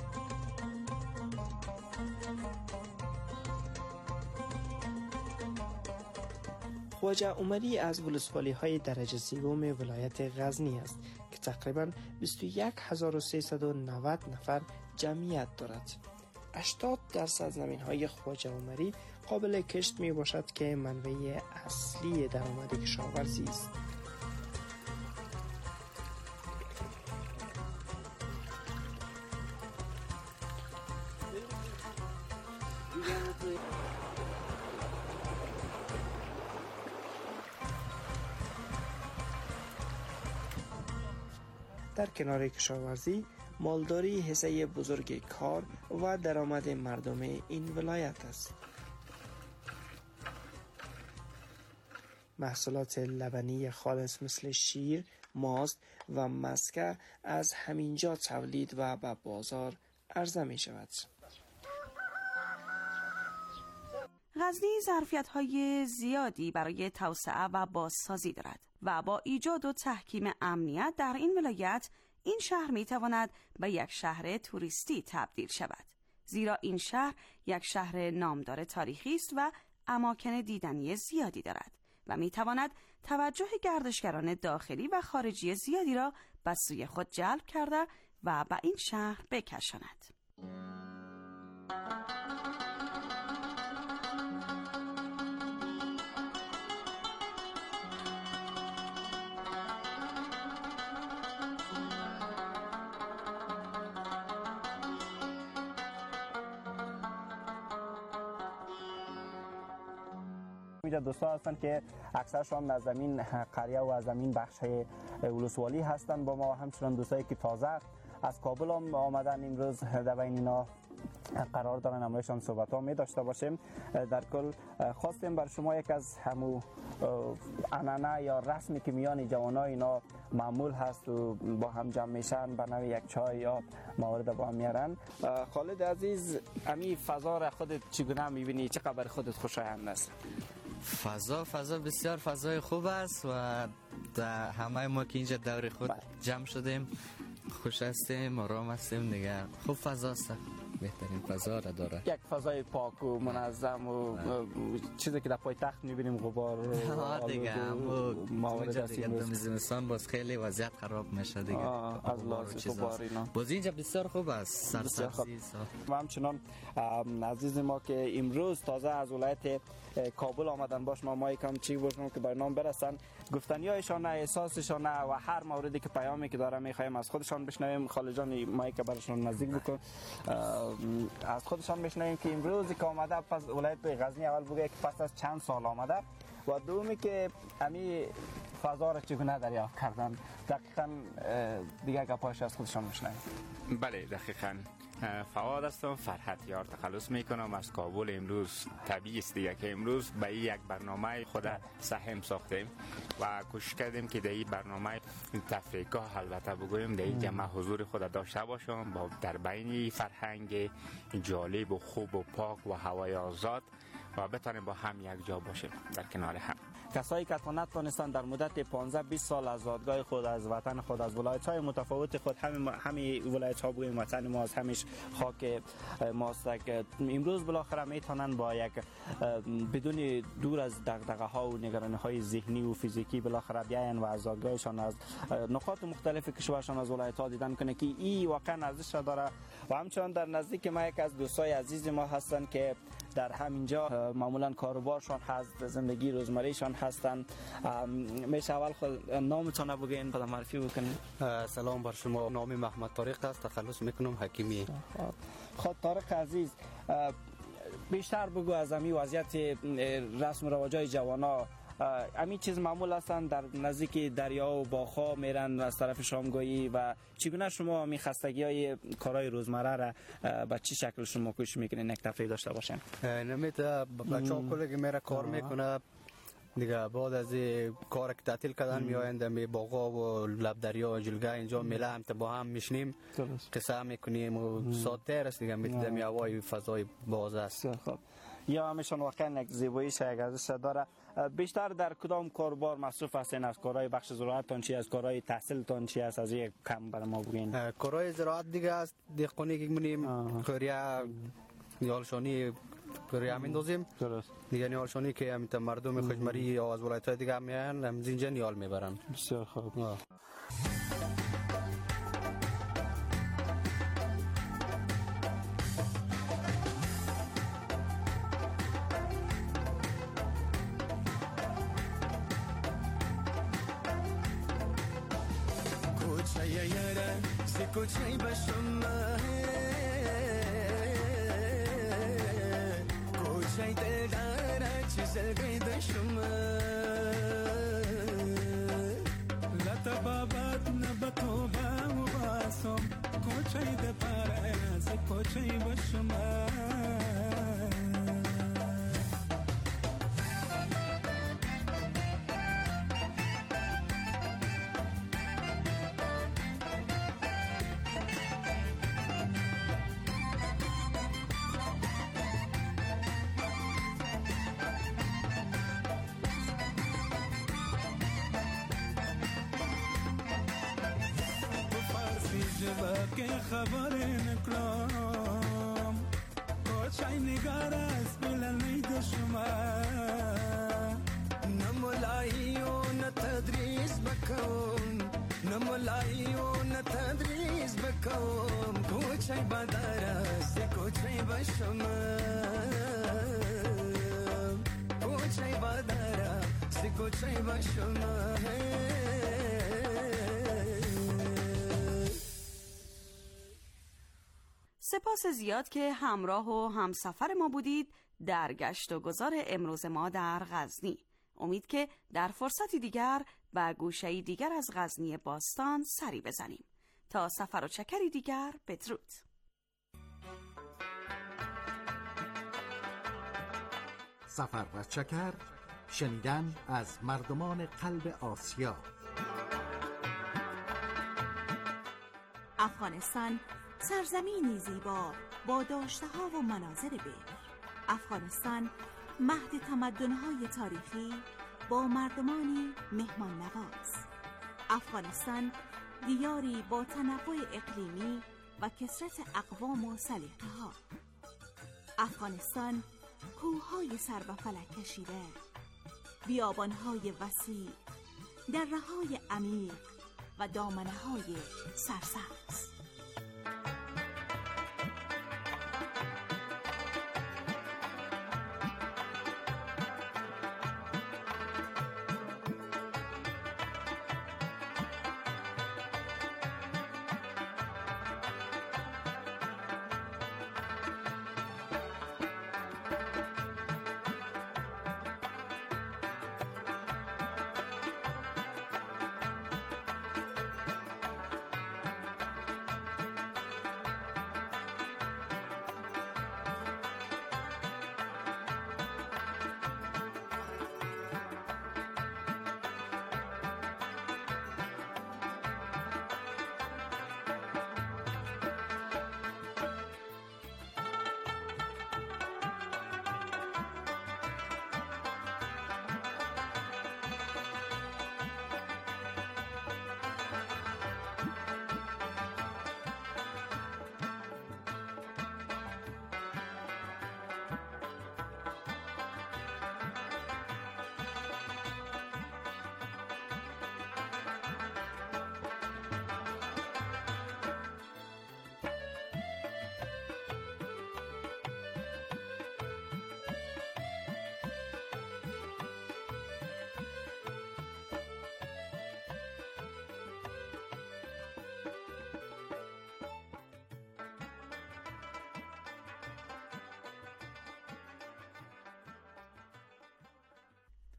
خواجه عمری از ولسوالی های درجه سوم ولایت غزنی است که تقریباً بیست و یک هزار و سیصد و نود نفر جمعیت دارد. هشتاد درصد زمین های خواجه عمری قابل کشت می باشد که منبع اصلی درآمد کشاورزی است. در کنار کشاورزی، مالداری حصه بزرگ کار و درآمد مردم این ولایت است. محصولات لبنی خالص مثل شیر، ماست و مسکه از همینجا تولید و به بازار عرضه می شود. غزنی ظرفیت‌های زیادی برای توسعه و بازسازی دارد و با ایجاد و تحکیم امنیت در این ولایت این شهر می‌تواند به یک شهر توریستی تبدیل شود، زیرا این شهر یک شهر نامدار تاریخی است و اماکن دیدنی زیادی دارد و می‌تواند توجه گردشگران داخلی و خارجی زیادی را به سوی خود جلب کرده و به این شهر بکشاند. اینجا دوستا هستن که اکثرشان از زمین قریه و از زمین بخش های ولسوالی هستن با ما، همچنان دوستایی که تازه از کابل هم آمدن امروز در بین اینا قرار دارن امروزشان صحبت ها می داشته باشیم. در کل خواستیم بر شما یک از همو عنعنه یا رسمی که میان جوانان اینا معمول هست و با هم جمع میشن به نوع یک چای یا موارد با هم میارن. خالد عزیز، امی فضا را خودت چگونه میبینی؟ چه خبر خودت خوشایند است؟ فضا فضا بسیار فضای خوب است و در همه ما که اینجا دور خود جمع شدیم خوش هستیم، آرام هستیم دیگه. خوب فضا است، بهترین فضا را داره. یک فضای پاک و منظم و چیزی که در پایتخت میبینیم غبار دیگه موارد دیگه در زمستان باز خیلی وضعیت خراب میشه دیگه از لحاظ غبار اینا. باز اینجا بسیار خوب است، سرسبزی و همچنان عزیز ما که امروز تازه از ولایت کابل آمدن باش ما مایک هم چی بگم که برنامه برسن گفتنیایشان، احساسشان و هر موردی که پیامی که داره میخوایم از خودشان بشنویم. خالد جان مایک براشون نزدیک بکن، از خودشان بشنویم که امروز که آمده پس ولایت غزنی اول بگه که پس از چند سال آمده و دومی که امی فضا را چگونه دریافت کردن. دقیقاً دیگه گپاش از خودشان بشنویم. بله دقیقاً فواد هستم، فرحت یار تخلص میکنم از کابل. امروز طبیعی است دیگه که امروز به یک برنامه خود سهم ساختیم و کوشش کردیم که در این برنامه تفریحگاه البته بگویم در این جمع حضور خود داشته باشم با در بین فرهنگ جالب و خوب و پاک و هوای آزاد و بتانیم با هم یک جا باشیم در کنار هم. کسایی که نتوانستند در مدت پانزده بیست سال از زادگاه خود، از وطن خود، از ولایت‌های متفاوت خود، همین همین ولایت‌ها بگویم وطن ما از همیش خاک ماست، که امروز بالاخره میتونن با یک بدون دور از دغدغه‌ها و نگرانی‌های ذهنی و فیزیکی بالاخره بیاین و از زادگاهشان از نقاط مختلف کشورشان از ولایت‌ها دیدن کنه که این واقعا ارزش داره. و همچنان در نزدیک ما یک از دوستای عزیز ما هستن که در همینجا معمولا کاروبارشان هست، زندگی روزمرهشان هستند. میشه اول خود نامتان بگین بعد معرفی بکنید؟ سلام بر شما، نام محمد طارق است، تخلص میکنم حکیمی. خود طارق عزیز بیشتر بگو از امی وضعیت رسم و رواجای جوانا. امی چیز معمول هستن در نزدیک دریا و باغ‌ها میرن از طرف شامگاهی و چگونه شما می خستگی های کارهای روزمره را به چه شکل شما کوشش میکنین یک تفریح داشته باشین؟ نمیته بچه‌ها کلی که میره کار میکنه دیگه، بعد از کار که تعطیل کردن میآیند می باغ‌ها و لب دریا و جلگه اینجا میله هم با هم میشنیم، قصه میکنیم و ساعت است دیگه، میتونیم هوای فضای باز است. خب یا همیشون واقعا یک زیباییش یک ارزش داره. بیشتر در کدام کاربار مصروف هستین؟ از کارهای بخش زراعتتان چی، از کارهای تحصیلتان چی است؟ از یک کم برای ما بگین. کارهای زراعت دیگه است، دهقانی که منیم خیریه نیالشانی کاری همین دوزیم دیگه، نیالشانی که همین مردم خشمری یا از ولایت‌های دیگه هم میان هم اینجا نیال میبرن. بسیار خوب. کوچه‌ای بشم کوچه‌ی دلداره چیزی دشم لطه بابت نبتو با و باسم کوچه‌ی دپاره از کوچه‌ی بشم که خبر نکرام کوچای نگار است بلند شما نمولایی و نتدریس بکن نمولایی و نتدریس بکن کوچای بدر است کوچای بشما کوچای بدر است کوچای بشما. سپاس زیاد که همراه و همسفر ما بودید در گشت و گذار امروز ما در غزنی. امید که در فرصتی دیگر به گوشه‌ای دیگر از غزنی باستان سری بزنیم. تا سفر و چکری دیگر، بدرود. سفر و چکر، شنیدن از مردمان قلب آسیا. افغانستان سرزمینی زیبا با داشته‌ها و مناظر بکر. افغانستان مهد تمدن‌های تاریخی با مردمانی مهمان نواز. افغانستان دیاری با تنوع اقلیمی و کثرت اقوام و سلیقه‌ها. افغانستان کوه‌های سر به فلک کشیده، بیابان‌های وسیع، دره‌های عمیق و دامنه‌های سرسبز.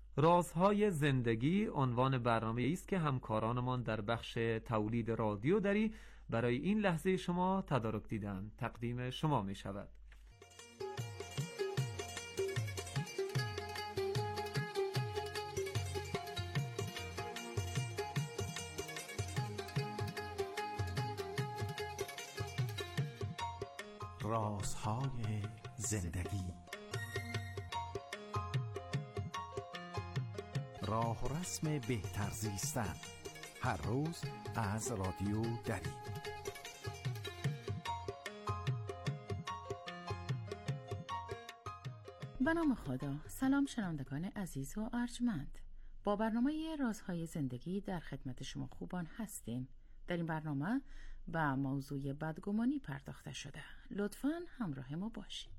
رازهای زندگی عنوان برنامه است که همکارانمان در بخش تولید رادیو دری برای این لحظه شما تدارک دیدن. تقدیم شما می شود. رازهای زندگی، راه و رسم بهتر زیستن، هر روز از رادیو دری. به نام خدا. سلام شنوندگان عزیز و ارجمند، با برنامه رازهای زندگی در خدمت شما خوبان هستیم. در این برنامه به موضوع بدگمانی پرداخته شده. لطفاً همراه ما باشید.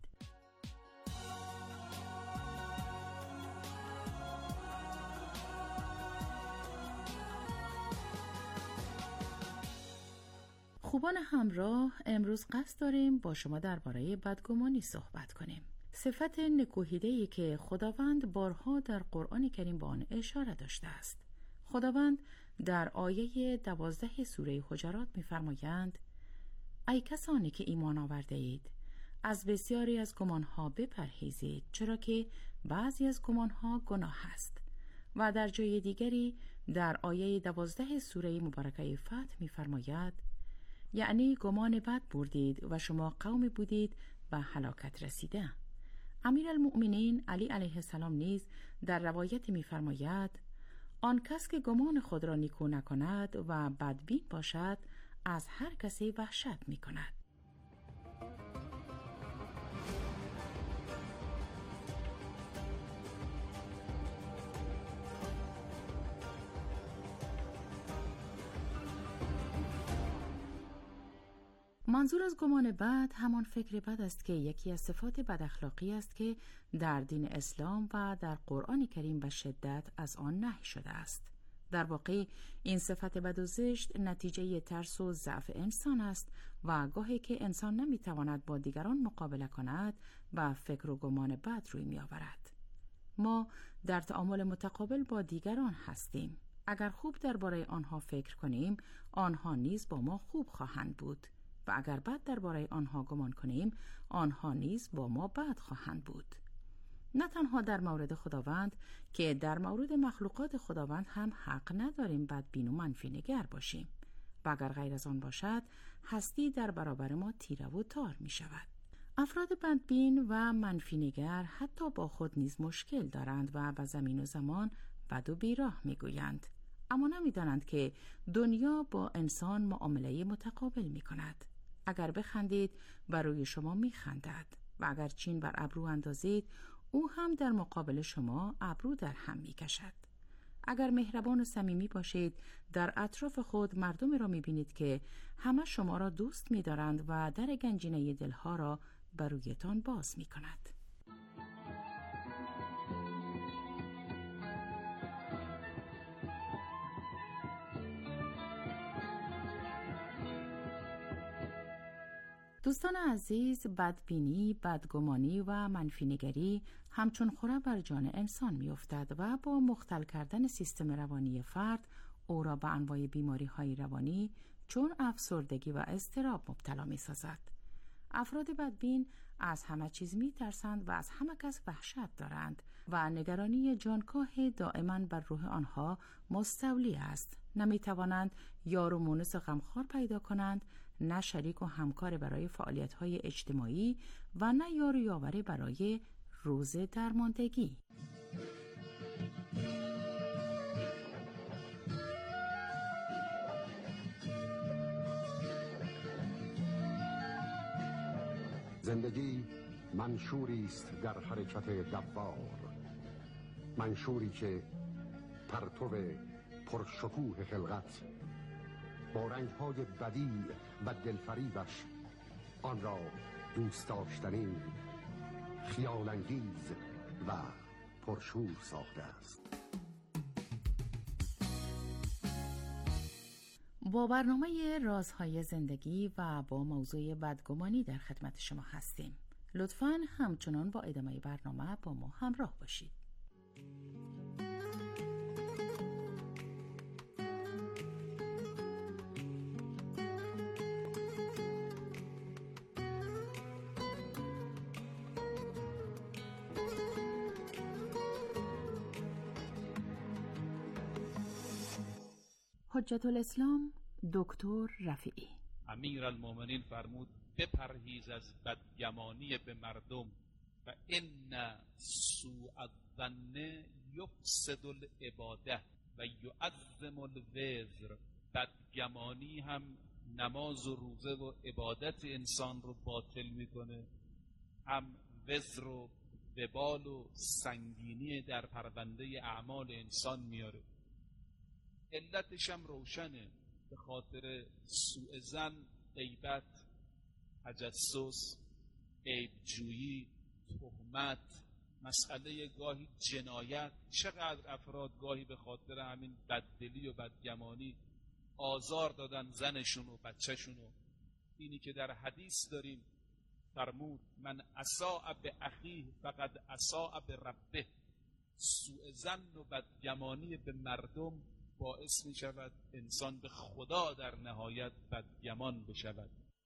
خوبان همراه، امروز قصد داریم با شما درباره بدگمانی صحبت کنیم. صفت نکوهیده‌ای که خداوند بارها در قرآن کریم به آن اشاره داشته است. خداوند در آیه دوازده سوره حجرات می‌فرمایند: ای کسانی که ایمان آورده اید، از بسیاری از گمانها بپرهیزید، چرا که بعضی از گمانها گناه است. و در جای دیگری در آیه دوازده سوره مبارکه فتح می‌فرماید: یعنی گمان بد بردید و شما قومی بودید به هلاکت رسیده. امیرالمؤمنین علی علیه السلام نیز در روایت می‌فرماید: آن کس که گمان خود را نیکو نکند و بدبین باشد، از هر کسی وحشت می کند. منظور از گمان بد همان فکر بد است که یکی از صفات بد اخلاقی است که در دین اسلام و در قرآن کریم به شدت از آن نهی شده است. در واقع این صفت بد و زشت نتیجه ترس و ضعف انسان است و گاهی که انسان نمیتواند با دیگران مقابله کند و فکر و گمان بد روی می آورد. ما در تعامل متقابل با دیگران هستیم. اگر خوب درباره آنها فکر کنیم، آنها نیز با ما خوب خواهند بود و اگر بد درباره آنها گمان کنیم، آنها نیز با ما بد خواهند بود. نه تنها در مورد خداوند که در مورد مخلوقات خداوند هم حق نداریم بدبین و منفی نگر باشیم و اگر غیر از آن باشد، هستی در برابر ما تیره و تار می شود. افراد بدبین و منفی نگر حتی با خود نیز مشکل دارند و به زمین و زمان بد و بیراه می گویند، اما نمی دانند که دنیا با انسان معامله متقابل می کند. اگر بخندید بر روی شما می خندد و اگر چین بر ابرو اندازید، او هم در مقابل شما ابرو در هم می کشد. اگر مهربان و صمیمی باشید، در اطراف خود مردمی را می بینید که همه شما را دوست می دارند و در گنجینه دلها را بر رویتان باز می کند. دوستان عزیز، بدبینی، بدگمانی و منفینگری همچون خوره بر جان انسان می افتد و با مختل کردن سیستم روانی فرد او را به انواع بیماری های روانی چون افسردگی و اضطراب مبتلا می سازد. افراد بدبین از همه چیز می ترسند و از همه کس وحشت دارند و نگرانی جانکاه دائما بر روح آنها مستولی است. نمی توانند یار و مونس غمخوار پیدا کنند، نه شریک و همکار برای فعالیت‌های اجتماعی و نه یار و یاور برای روز درماندگی. زندگی منشوری است در حرکت دوار، منشوری که پرتو پرشکوه خلقت با رنگ‌های بدیع و دلفریبش آن را دوست داشتنی، خیال‌انگیز و پرشور ساخته است. با برنامه رازهای زندگی و با موضوع بدگمانی در خدمت شما هستیم. لطفاً همچنان با ادامه برنامه با ما همراه باشید. حجت الاسلام دکتر رفیعی. امیرالمومنین فرمود بپرهیز از بدگمانی به مردم و ان سوء الظن یفسد العباده و یعظم الوزر. بدگمانی هم نماز و روزه و عبادت انسان رو باطل میکنه، هم وزر و وبال و سنگینی در پرونده اعمال انسان میاره. علتش هم روشنه، به خاطر سوء ظن، غیبت، تجسس، عیبجویی، تهمت، مسئله گاهی جنایت. چقدر افراد گاهی به خاطر همین بددلی و بدگمانی آزار دادن زنشون و بچهشون. اینی که در حدیث داریم فرمود من اساء به اخیه فقد اساء به ربه. سوء ظن و بدگمانی به مردم باعث می شود انسان به خدا در نهایت بدگمان بشود.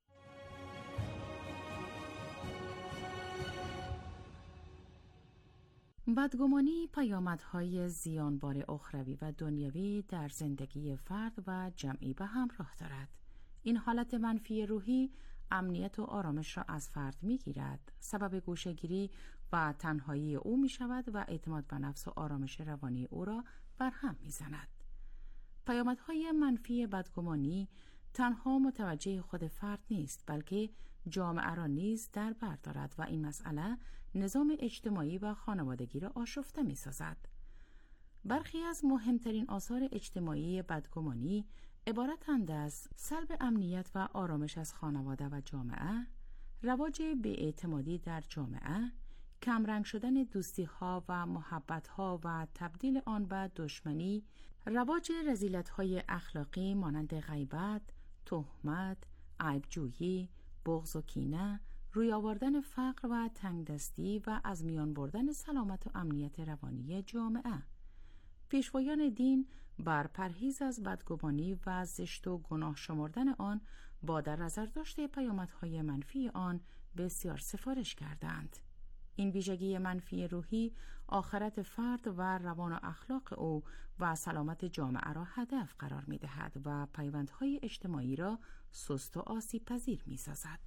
بدگمانی پیامدهای زیانبار اخروی و دنیوی در زندگی فرد و جمعی به همراه دارد. این حالت منفی روحی امنیت و آرامش را از فرد می گیرد، سبب گوشه‌گیری و تنهایی او می شود و اعتماد به نفس و آرامش روانی او را برهم می زند. پیامدهای منفی بدگمانی تنها متوجه خود فرد نیست، بلکه جامعه را نیز در بر دارد و این مسئله نظام اجتماعی و خانوادگی را آشفته می سازد. برخی از مهمترین آثار اجتماعی بدگمانی عبارتند از سلب امنیت و آرامش از خانواده و جامعه، رواج بی‌اعتمادی در جامعه، کمرنگ شدن دوستی‌ها و محبت‌ها و تبدیل آن به دشمنی، رواج رذیلت‌های اخلاقی مانند غیبت، تهمت، عیبجویی، بغض و کینه، روی آوردن فقر و تنگدستی و از میان بردن سلامت و امنیت روانی جامعه. پیشوایان دین بر پرهیز از بدگمانی و زشت و گناه شمردن آن با در نظر داشته پیامدهای منفی آن بسیار سفارش کردند. این ویژگی منفی روحی آخرت فرد و روان و اخلاق او و سلامت جامعه را هدف قرار می دهد و پیوندهای اجتماعی را سست و آسیب پذیر می سازد.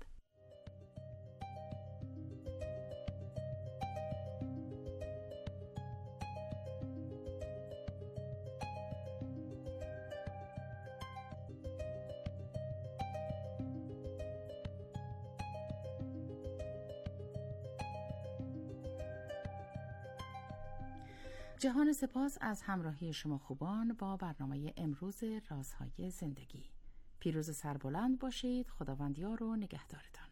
جهان سپاس از همراهی شما خوبان با برنامه امروز رازهای زندگی. پیروز سربلند باشید. خداوند یار و نگهدارتان.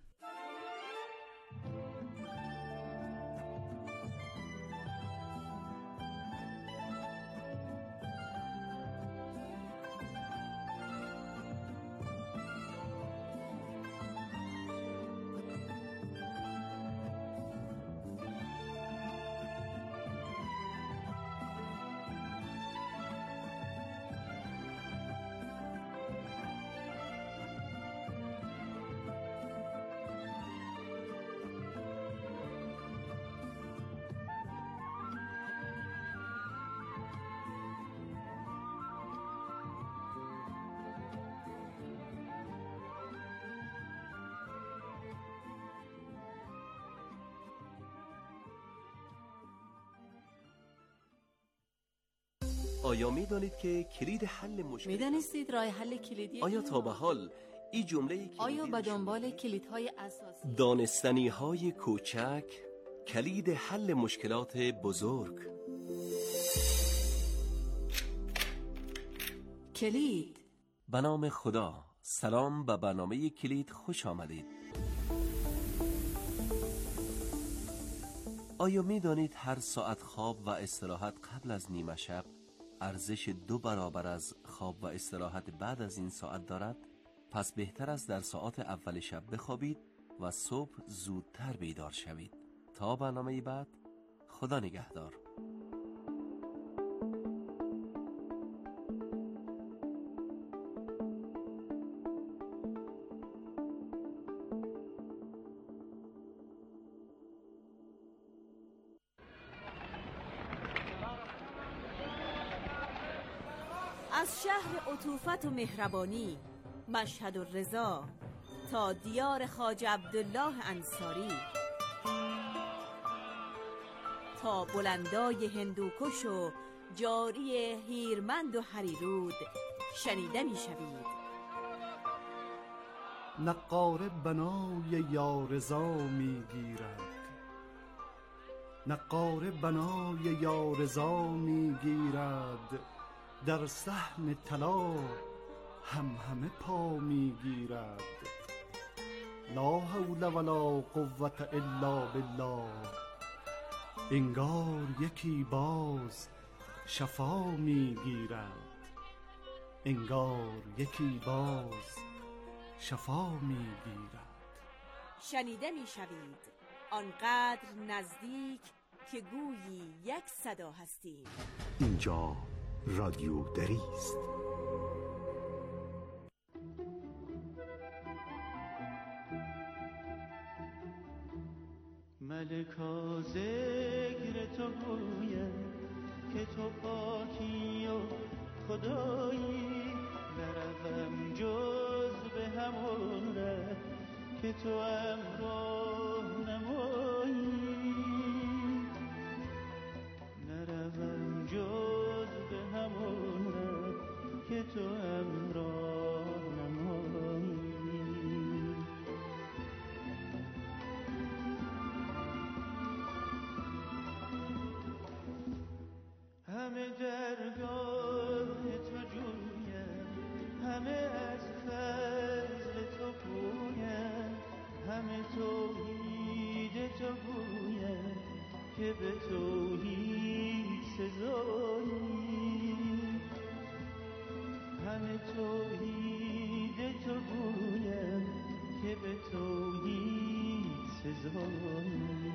آیا می دانید که کلید حل مشکل می دانستید راه حل کلیدی؟ آیا تا به حال این جمله آیا به دنبال کلیدهای اساسی دانستنی های کوچک کلید حل مشکلات بزرگ؟ کلید. به نام خدا. سلام، به برنامه کلید خوش آمدید. آیا می دانید هر ساعت خواب و استراحت قبل از نیمه شب ارزش دو برابر از خواب و استراحت بعد از این ساعت دارد؟ پس بهتر است در ساعات اول شب بخوابید و صبح زودتر بیدار شوید. تا برنامه بعد، خدا نگهدار. از شهر عطوفت و مهربانی مشهد الرضا تا دیار خواجه عبدالله انصاری، تا بلندای هندوکش و جاری هیرمند و هریرود شنیده می شوید. نقاره بنای یارضا می گیرد، نقاره بنای یارضا می گیرد، در صحن طلا هم همه پا می گیرد. لا حول ولا قوة الا بالله، انگار یکی باز شفا می گیرد، انگار یکی باز شفا می گیرد. شنیده می شوید آنقدر نزدیک که گویی یک صدا هستیم. اینجا رادیو دری است. ملکا ذکر تو گوید که تو پاکی و خدایی، نروم جز به همون ره که تو امراه نمایی، نروم جز به همون ره که تو امراه نمایی. همه درگاه تو جویم، همه از فضل تو پویم، همه توحید تو گویم که به توحید سزایی، همه توحید تو گویم که به توحید سزایی.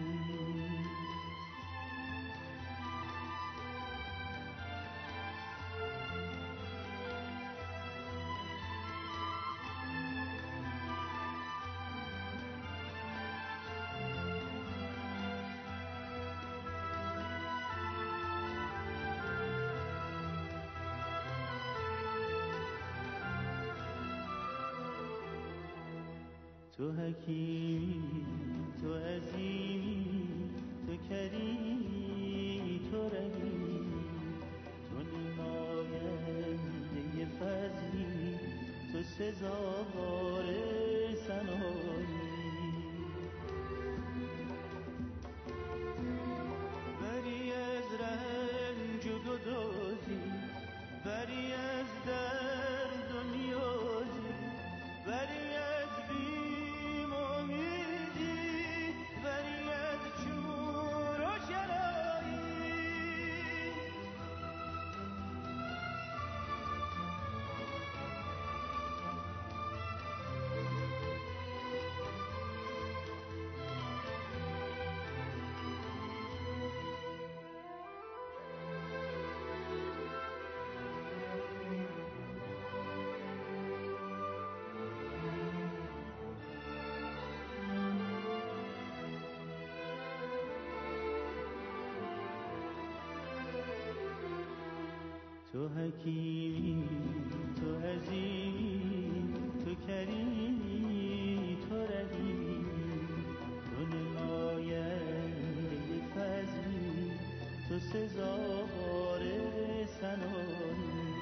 تو حکیمی، تو عظیمی، تو کریمی، تو رحیمی، تو نماینده فضلی، تو سزاوار ثنایی. بری از رنج و گدازی، بری از درد و نیازی، بری از بیم امیدی، بری از چور و چرایی. تو حکیمی، تو عظیمی، تو کریمی، تو رحیمی، تو نماینده فضلی، تو سزاوار ثنایی.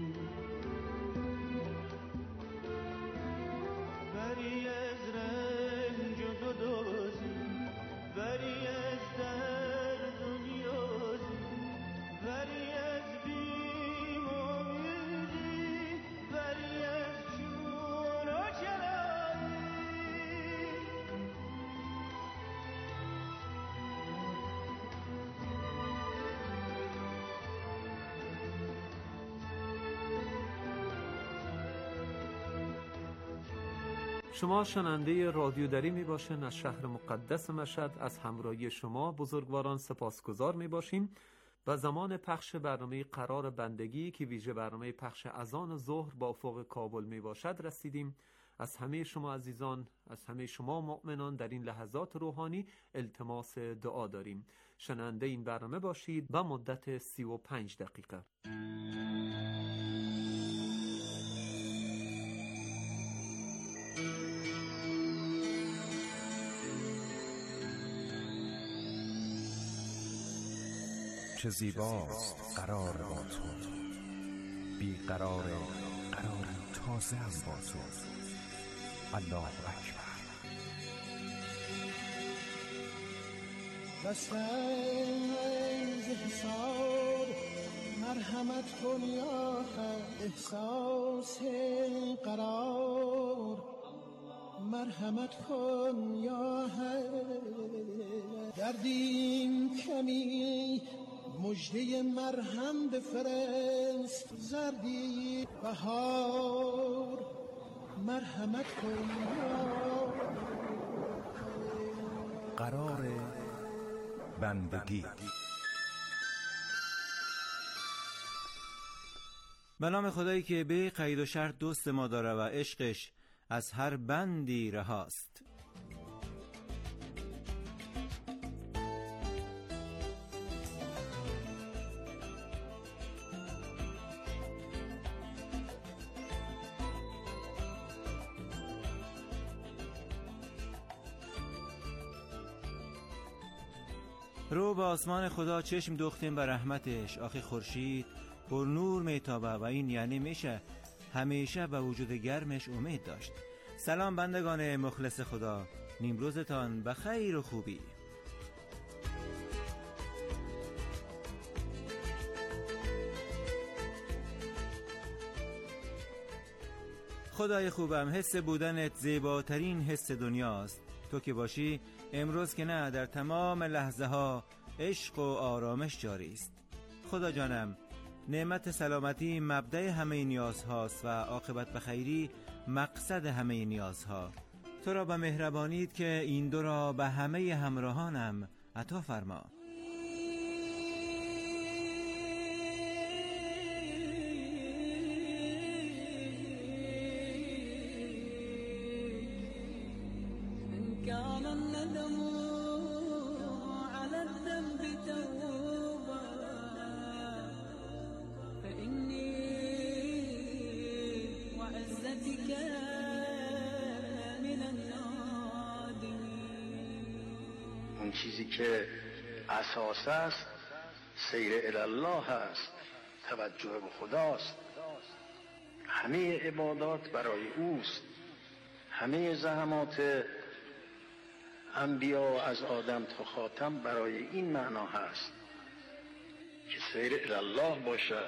بری از رنج و گدازی، بری از درد و نیازی، بری از بیم امیدی، بری از چون و چرایی. شما شنونده رادیو دری می باشین از شهر مقدس مشهد. از همراهی شما بزرگواران سپاسگزار می باشیم و زمان پخش برنامه قرار بندگی که ویژه برنامه پخش اذان ظهر با افق کابل می باشد رسیدیم. از همه شما عزیزان، از همه شما مؤمنان در این لحظات روحانی التماس دعا داریم. شنونده این برنامه باشید و مدت سی و پنج دقیقه. چه زیباست قرار با تو، بی قرار قراری تازه هم با تو. الله اکبر. بس از حساب مرحمت کن یا خیر، احساس قرار مرحمت کن یا خیر، دردیم کمی مجده مرهم بفرست، زردی بهار مرحمت کن یا قرار بندگی. به نام خدایی که به قید و شرط دوست ما داره و عشقش از هر بندی رهاست. رو به آسمان خدا چشم دوختیم به رحمتش، آخه خورشید پر نور میتابه و این یعنی میشه همیشه به وجود گرمش امید داشت. سلام بندگان مخلص خدا، نیمروزتان به خیر و خوبی. خدای خوبم، حس بودنت زیباترین حس دنیاست. تو که باشی امروز که نه، در تمام لحظه ها عشق و آرامش جاری است. خدا جانم، نعمت سلامتی مبدأ همه نیاز هاست و عاقبت بخیری مقصد همه نیازها. تو را به مهربانیت که این دو را به همه همراهانم عطا فرما. اون چیزی که اساس است سیر الله است، توجه به خداست. همه عبادات برای اوست، همه زحمات انبیا از آدم تا خاتم برای این معنا هست که سیر الله باشد،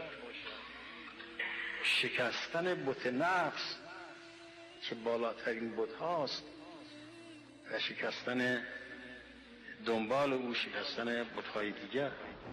شکستن بت نفس که بالاترین بت هاست و شکستن دنبال او شکستن بت‌های دیگر.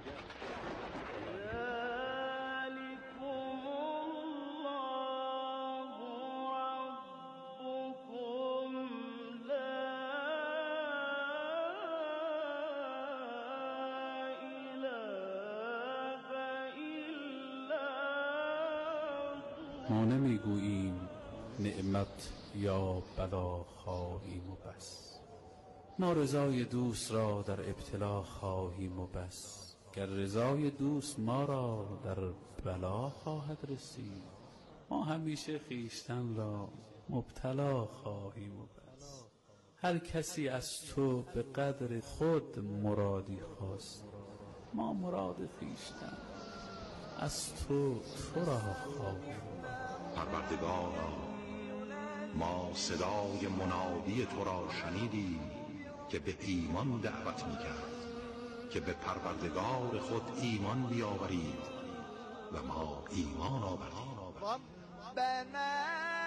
ما نمیگوییم نعمت یا بلا خواهیم و بس، ما رضای دوست را در ابتلا خواهیم و بس. گر رضای دوست ما را در بلا خواهد رسید، ما همیشه خیشتن را مبتلا خواهیم و بس. هر کسی از تو به قدر خود مرادی خواست، ما مراد خیشتن از تو تو را خواهیم. پروردگارا، ما صدای منادی تو را شنیدیم که به ایمان دعوت می‌کرد که به پروردگار خود ایمان بیاورید و ما ایمان آوردیم.